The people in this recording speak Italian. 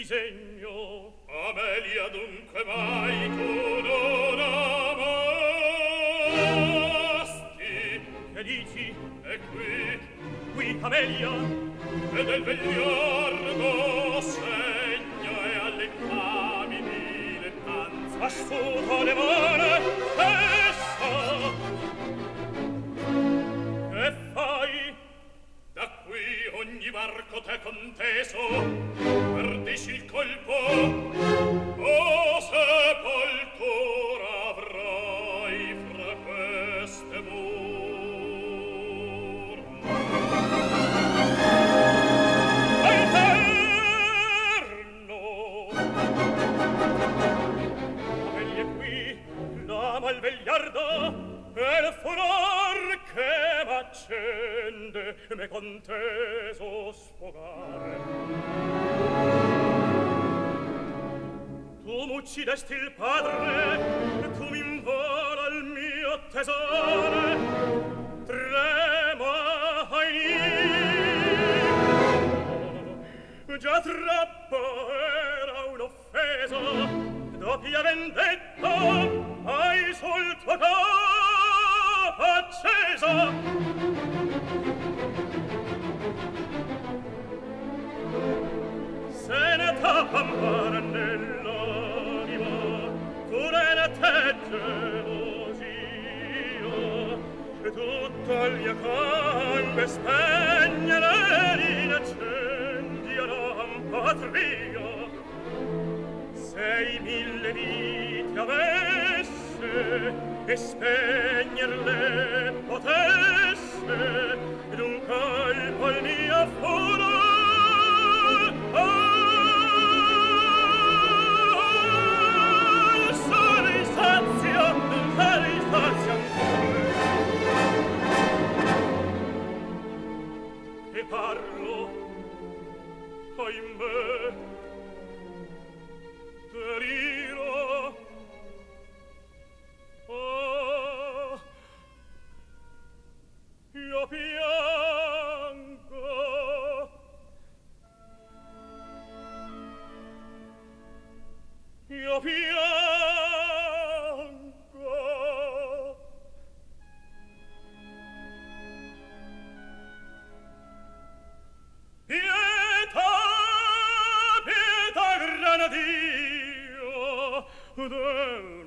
disegno. Amelia, dunque mai tu non amasti? Che dici? E Qui, Amelia, e del vegliardo segno e alle infami dilettanze astuto le mani, essa. Che fai? Da qui ogni varco te conteso, perdici il colpo, o sepoltura avrai fra queste mura. Inferno! Amelia qui, l'ama il vegliardo, e il furor che m'accende me conteso sfogare. Tu m'uccidesti il padre, tu m'invola il mio tesore, trema ai già troppo era un'offesa, doppia vendetta hai sul tuo capo accesa. Se ne t'appambara nell'anima pure te gelosia, e tutto il mio cangue spegnere l'incendio lampatria. Se i 1000 vite avesse e spegnerle potesse d'un colpo il mio furore, sarei sazia ancora. E parlo, ahimè, deliro. Oh, io piango. Io piango. Pietà, pietà, gran Dio, del